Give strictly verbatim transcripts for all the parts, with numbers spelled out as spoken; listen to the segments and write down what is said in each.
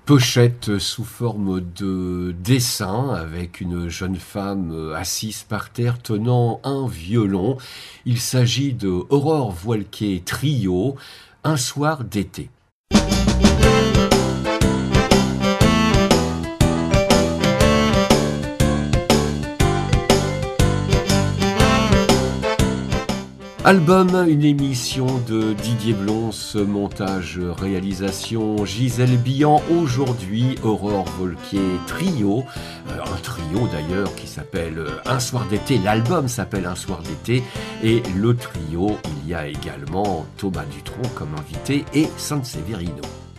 Pochette sous forme de dessin avec une jeune femme assise par terre tenant un violon. Il s'agit de Aurore Voilquet Trio, Un soir d'été. Album, une émission de Didier Blons, montage, réalisation Gisèle Billan. Aujourd'hui, Aurore Voilquet Trio, euh, un trio d'ailleurs qui s'appelle Un soir d'été. L'album s'appelle Un soir d'été et le trio, il y a également Thomas Dutronc comme invité et Sanseverino.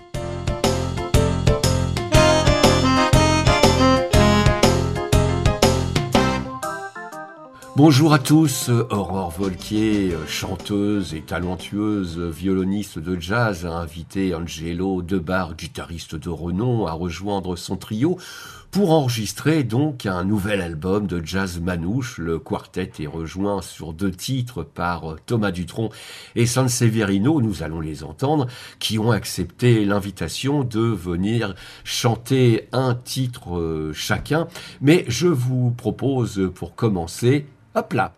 Bonjour à tous, Aurore Voilquet, chanteuse et talentueuse violoniste de jazz, a invité Angelo Debar, guitariste de renom, à rejoindre son trio pour enregistrer donc un nouvel album de jazz manouche. Le quartet est rejoint sur deux titres par Thomas Dutronc et Sanseverino, nous allons les entendre, qui ont accepté l'invitation de venir chanter un titre chacun. Mais je vous propose pour commencer, hop là.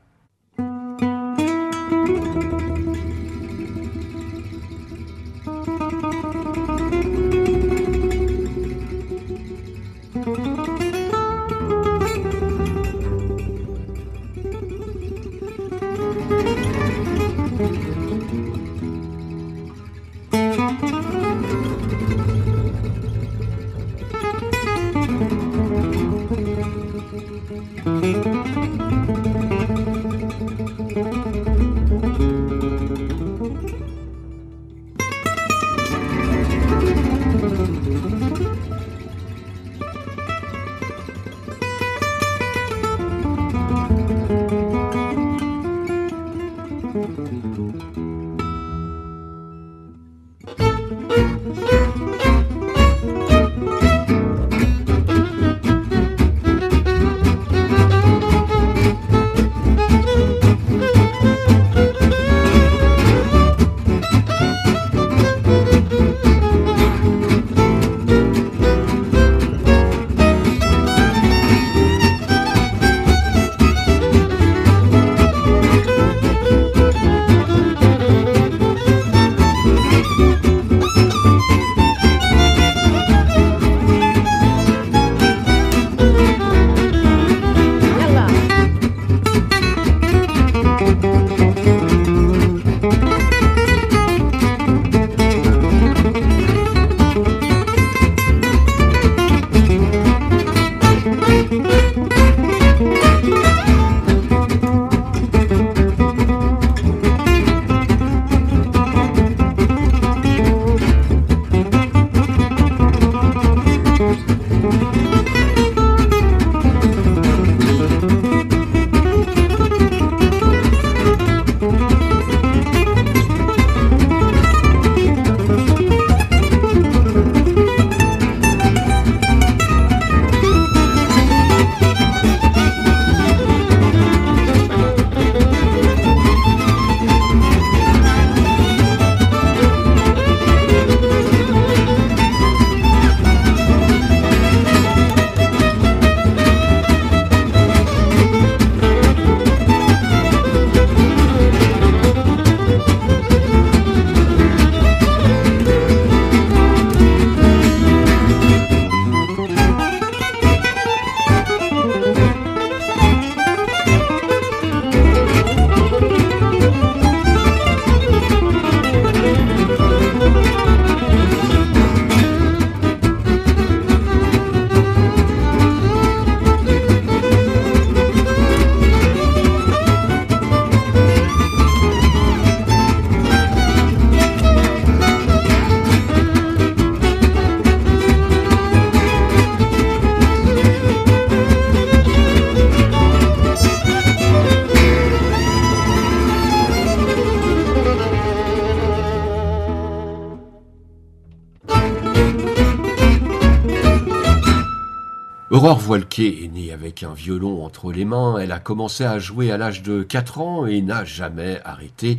Aurore Voilquet est née avec un violon entre les mains. Elle a commencé à jouer à l'âge de quatre ans et n'a jamais arrêté.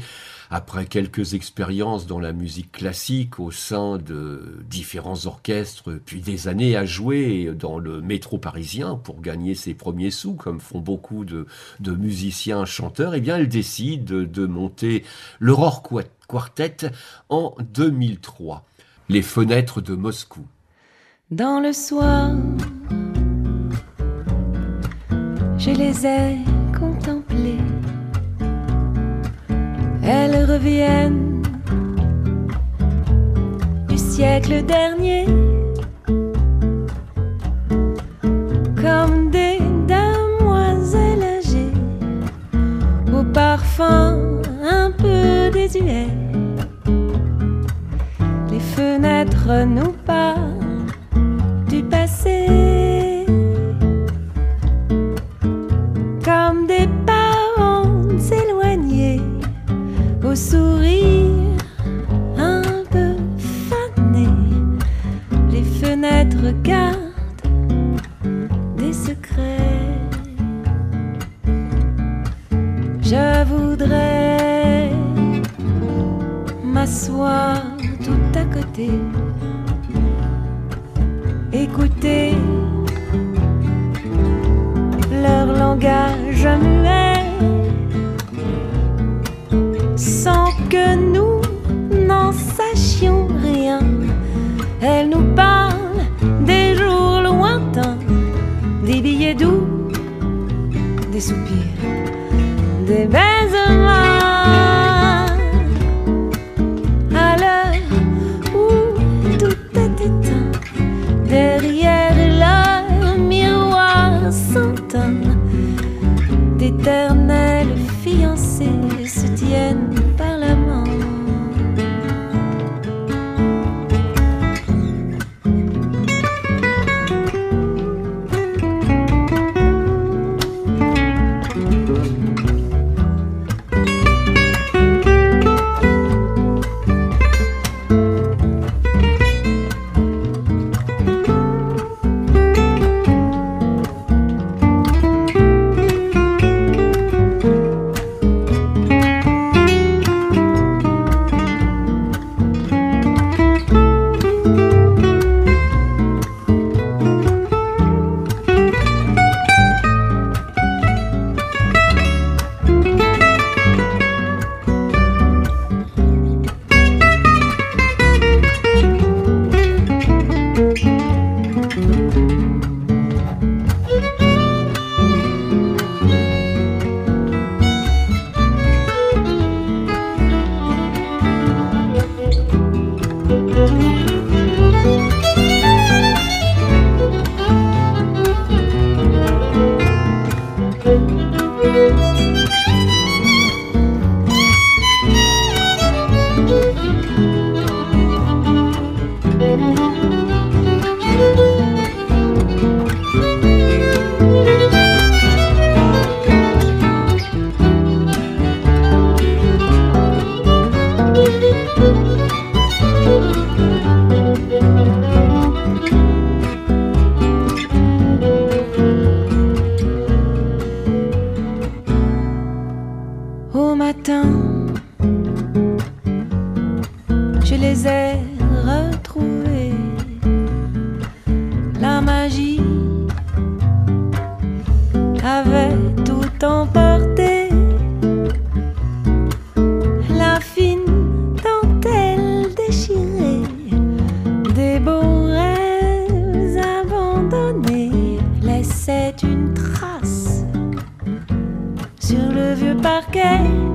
Après quelques expériences dans la musique classique au sein de différents orchestres, puis des années à jouer dans le métro parisien pour gagner ses premiers sous, comme font beaucoup de, de musiciens chanteurs, eh bien elle décide de, de monter l'Aurore Quartet en deux mille trois. Les fenêtres de Moscou. Dans le soir, je les ai contemplées. Elles reviennent du siècle dernier, comme des demoiselles âgées, au parfum un peu désuet. Les fenêtres nous parlent du passé, comme des parents éloignés, au sourire un peu fané. Les fenêtres gardent des secrets. Je voudrais m'asseoir tout à côté, écouter leur langage muet, sans que nous n'en sachions rien. Elles nous parlent des jours lointains, des billets doux, des soupirs, des baisements. À l'heure où tout est éteint, derrière leur miroir s'entendent d'éternels fiancés se tiennent par la main. Au matin, je les ai retrouvés. La magie avait tout emporté. La fine dentelle déchirée, des beaux rêves abandonnés laissaient une trace sur le vieux parquet.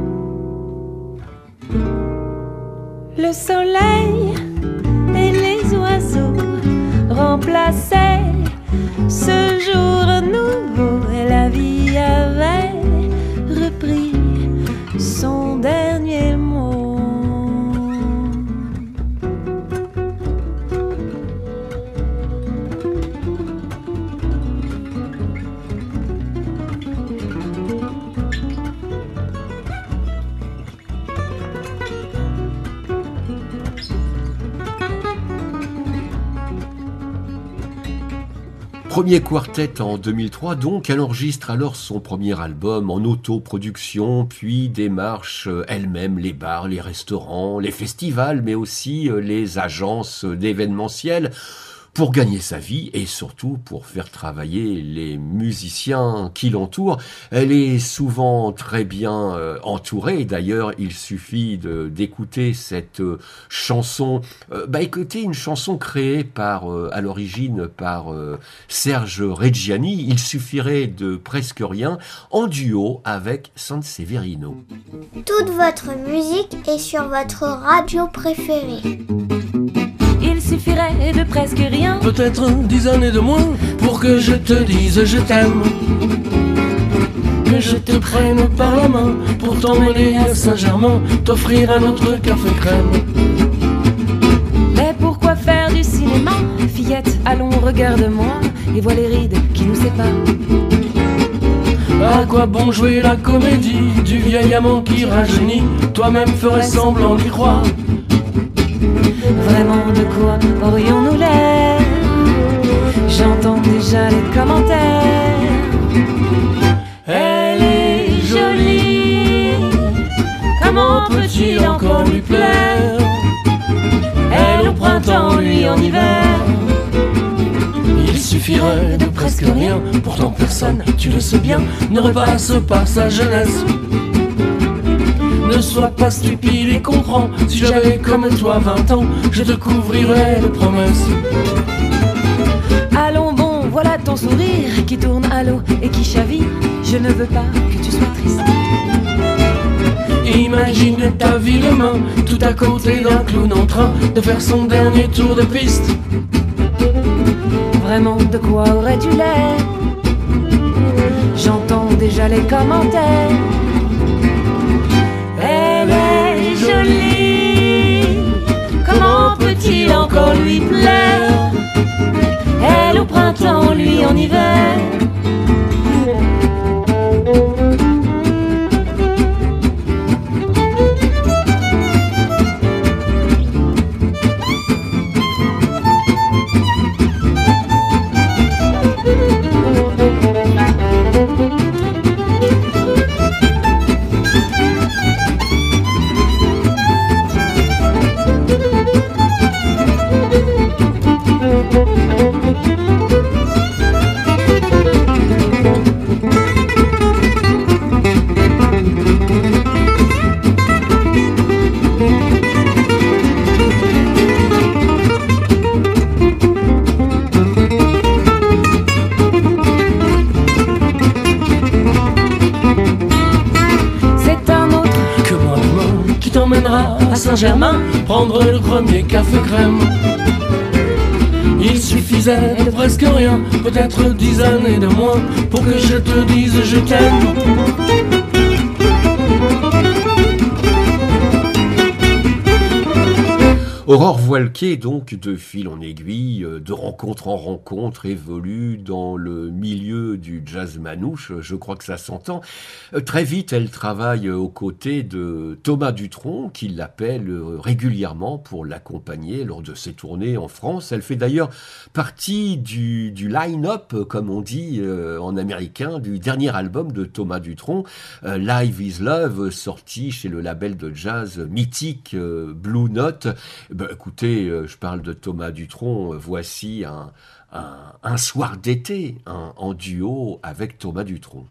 Le soleil et les oiseaux remplaçaient ce jour nouveau, et la vie avait repris son dernier mot. Premier quartet en deux mille trois, donc, elle enregistre alors son premier album en autoproduction, puis démarche elle-même les bars, les restaurants, les festivals, mais aussi les agences d'événementiel, pour gagner sa vie et surtout pour faire travailler les musiciens qui l'entourent. Elle est souvent très bien euh, entourée. D'ailleurs, il suffit de, d'écouter cette euh, chanson. Euh, bah, écoutez, une chanson créée par, euh, à l'origine par euh, Serge Reggiani. Il suffirait de presque rien en duo avec Sanseverino. Toute votre musique est sur votre radio préférée. Il suffirait de presque rien, peut-être dix années de moins, pour que je te dise je t'aime. Que je te prenne par la main, pour t'emmener à Saint-Germain, t'offrir un autre café crème. Mais pourquoi faire du cinéma? Fillette, allons, regarde-moi, et vois les rides qui nous séparent. À quoi bon jouer la comédie du vieil amant qui rajeunit? Toi-même ferais semblant d'y croire. Vraiment de quoi aurions-nous l'air? J'entends déjà les commentaires. Elle est jolie, comment peut-il encore lui plaire? Elle au printemps, lui en hiver. Il suffirait de presque rien, pourtant personne, tu le sais bien, ne repasse pas sa jeunesse. Ne sois pas stupide et comprends, si j'avais comme toi vingt ans, je te couvrirais de promesses. Allons bon, voilà ton sourire qui tourne à l'eau et qui chavire. Je ne veux pas que tu sois triste. Imagine ta vie demain, tout à côté d'un clown en train de faire son dernier tour de piste. Vraiment de quoi aurais-tu l'air? J'entends déjà les commentaires. Elle est jolie, comment peut-il encore lui plaire? Elle au printemps, lui en hiver. À Saint-Germain, prendre le premier café crème. Il suffisait de presque rien, peut-être dix années de moins, pour que je te dise je t'aime. Aurore Voilquet, donc, de fil en aiguille, de rencontre en rencontre, évolue dans le milieu du jazz manouche, je crois que ça s'entend. Très vite, elle travaille aux côtés de Thomas Dutronc, qui l'appelle régulièrement pour l'accompagner lors de ses tournées en France. Elle fait d'ailleurs partie du, du line-up, comme on dit euh, en américain, du dernier album de Thomas Dutronc, euh, Live is Love, sorti chez le label de jazz mythique euh, Blue Note. Ben, écoutez, euh, je parle de Thomas Dutronc, euh, voici un, un, un soir d'été, un, en duo avec Thomas Dutronc.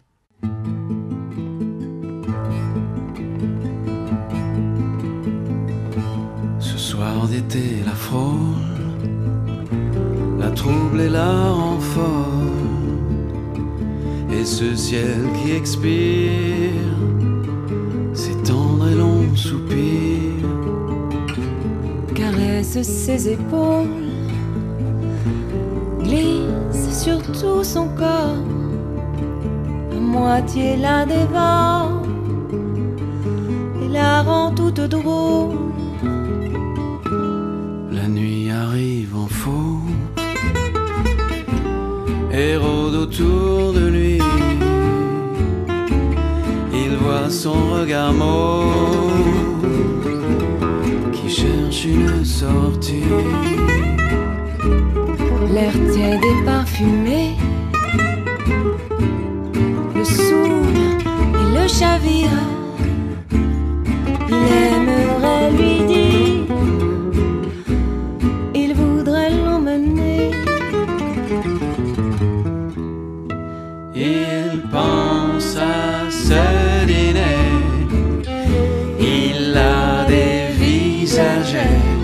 Ce soir d'été, la frôle, la trouble et la rend folle, et ce ciel qui expire, ces tendres et longs soupirs, caresse ses épaules, glisse sur tout son corps, à moitié la dévore et la rend toute drôle. La nuit arrive en faux et rôde autour de lui. Il voit son regard mauve qui cherche une sortie. l'air tiède et parfumé, le saoule et le chavire. Il aimerait lui dire, il voudrait l'emmener. Il pense à ce dîner, il a des visagers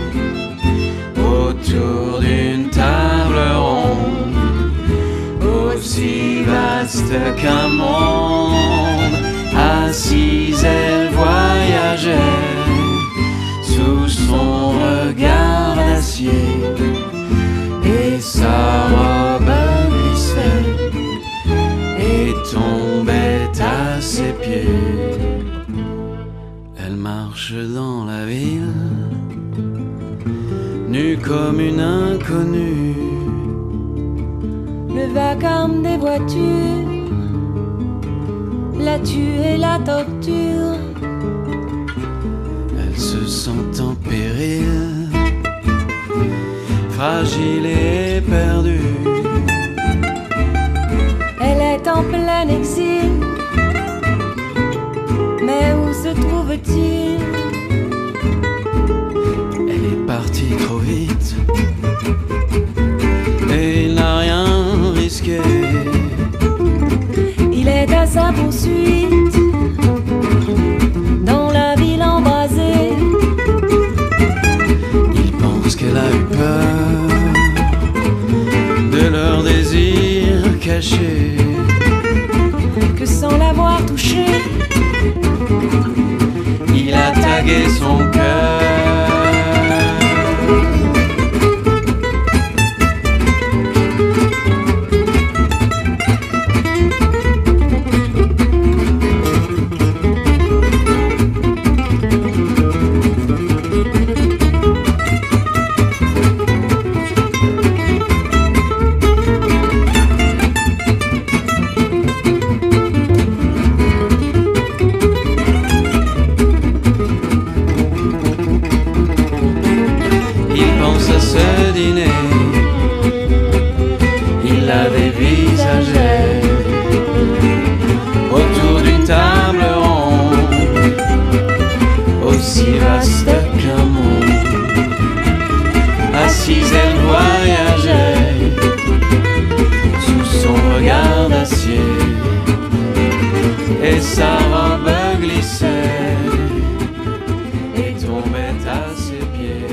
autour d'une table ronde, aussi vaste qu'un monde. Assise, elle voyageait sous son regard d'acier, et sa robe glissait et tombait à ses pieds. Elle marche dans la ville, nue comme une inconnue. Le vacarme des voitures la tue et la torture. Elle se sent en péril, fragile et perdue. Elle est en plein exil, mais où se trouve-t-il? Elle est partie trop vite et il n'a rien risqué. Il est à sa poursuite dans la ville embrasée. Il pense qu'elle a eu peur de leur désir caché, que sans l'avoir touché, il a tagué son cœur. Il a des visagers autour d'une table ronde, aussi vaste qu'un monde. Assise, elle voyageait sous son regard d'acier, et sa robe glissait et tombait à ses pieds.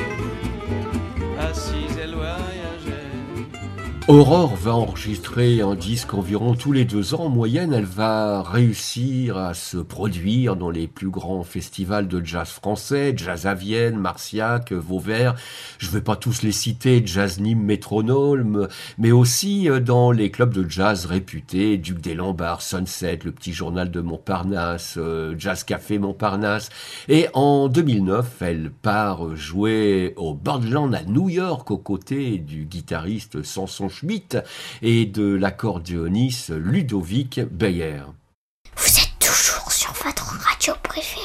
Assise, elle voyageait. Aurore va enregistrer un disque environ tous les deux ans. En moyenne, elle va réussir à se produire dans les plus grands festivals de jazz français, Jazz à Vienne, Marciac, Vauvert. Je ne vais pas tous les citer, Jazz Nîmes, Métronome, mais aussi dans les clubs de jazz réputés, Duc des Lombards, Sunset, le Petit Journal de Montparnasse, Jazz Café Montparnasse. Et en deux mille neuf, elle part jouer au Birdland à New York aux côtés du guitariste Samson Schmidt et de l'accordéoniste Ludovic Beyer. Vous êtes toujours sur votre radio préférée.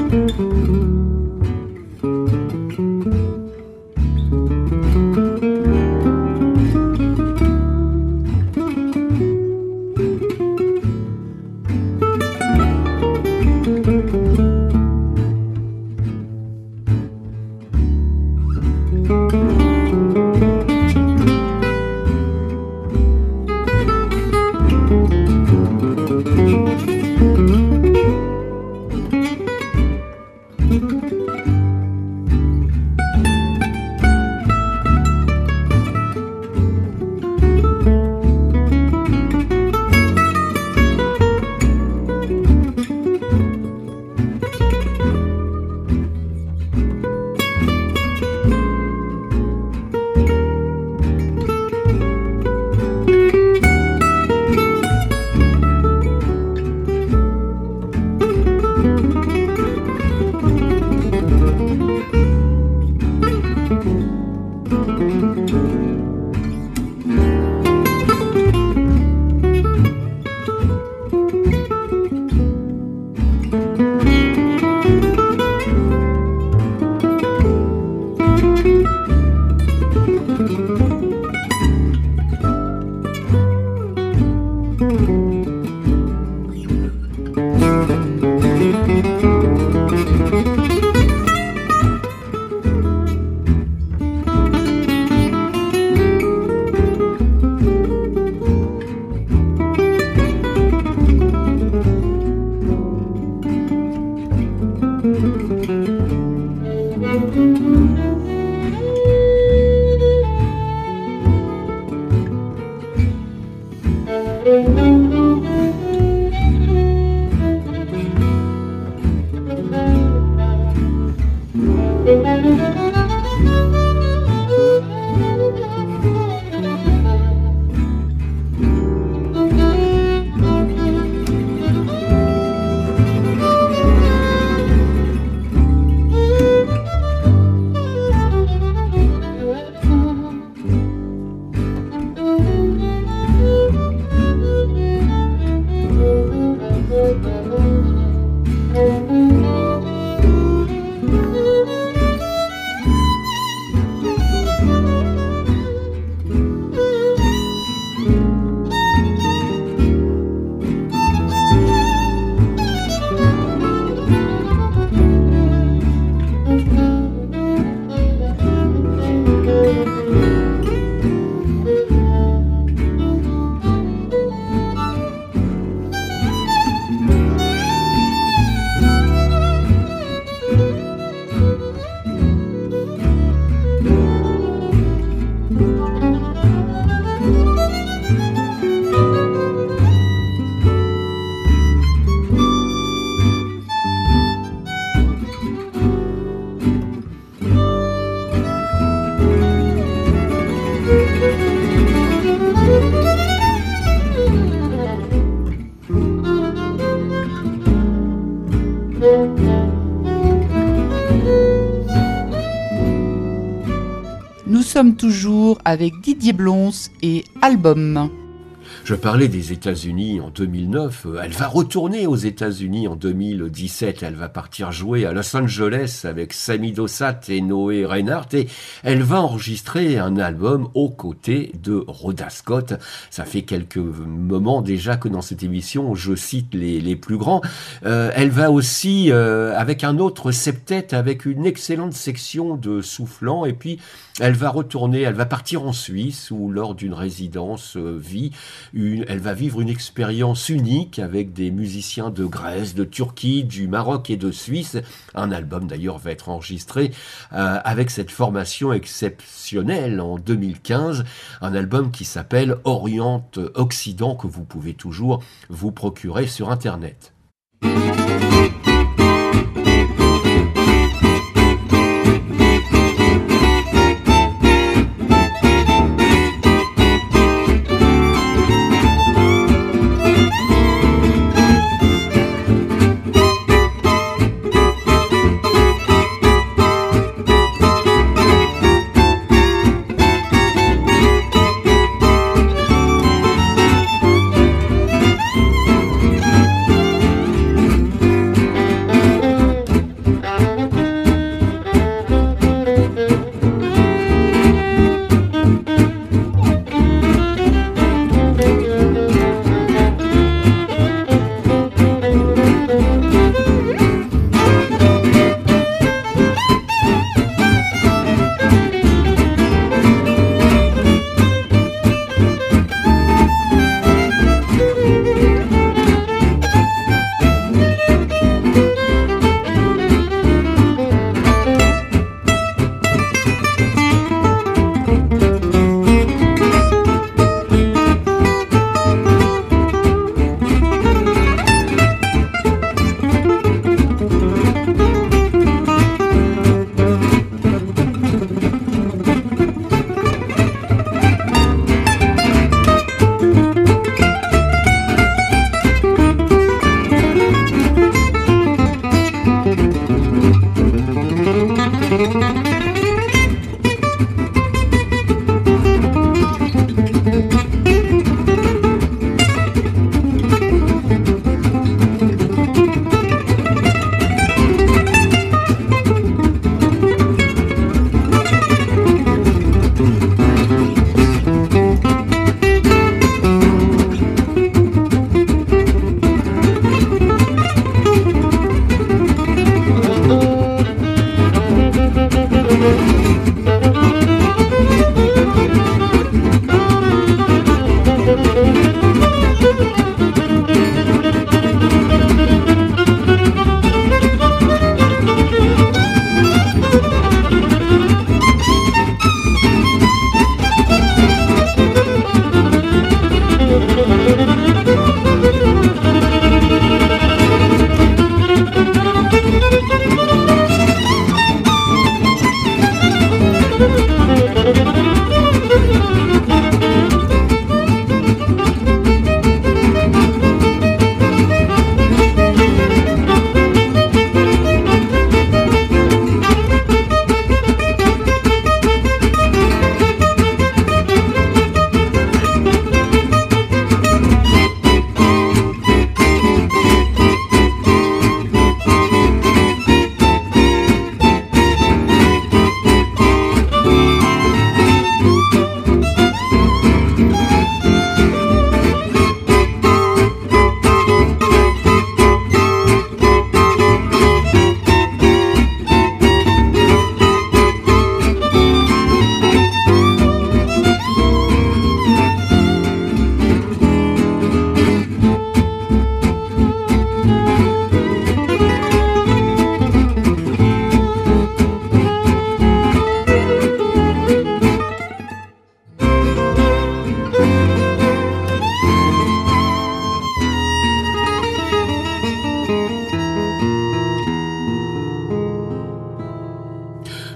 Nous sommes toujours avec Didier Blons et Album. Je parlais des États-Unis en deux mille neuf. Elle va retourner aux États-Unis en deux mille dix-sept. Elle va partir jouer à Los Angeles avec Sammy Dossat et Noé Reinhardt. Et elle va enregistrer un album aux côtés de Rhoda Scott. Ça fait quelques moments déjà que dans cette émission, je cite les, les plus grands. Euh, elle va aussi euh, avec un autre septet, avec une excellente section de soufflant. Et puis, elle va retourner, elle va partir en Suisse où lors d'une résidence euh, vit Une, elle va vivre une expérience unique avec des musiciens de Grèce, de Turquie, du Maroc et de Suisse. Un album d'ailleurs va être enregistré euh, avec cette formation exceptionnelle en deux mille quinze. Un album qui s'appelle Orient-Occident que vous pouvez toujours vous procurer sur Internet.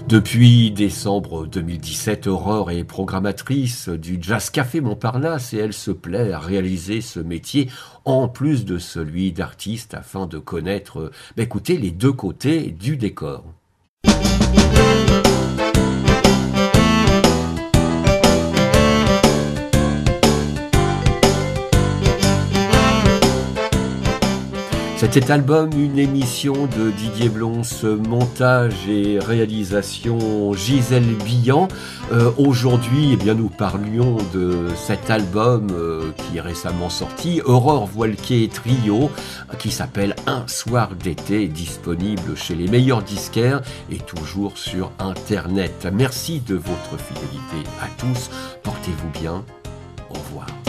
Depuis décembre deux mille dix-sept, Aurore est programmatrice du Jazz Café Montparnasse et elle se plaît à réaliser ce métier en plus de celui d'artiste afin de connaître, bah, écoutez, les deux côtés du décor. C'était Album, une émission de Didier Blons, montage et réalisation Gisèle Billan. Euh, aujourd'hui, eh bien, nous parlions de cet album euh, qui est récemment sorti, Aurore Voilquier Trio, qui s'appelle Un soir d'été, disponible chez les meilleurs disquaires et toujours sur Internet. Merci de votre fidélité à tous, portez-vous bien, au revoir.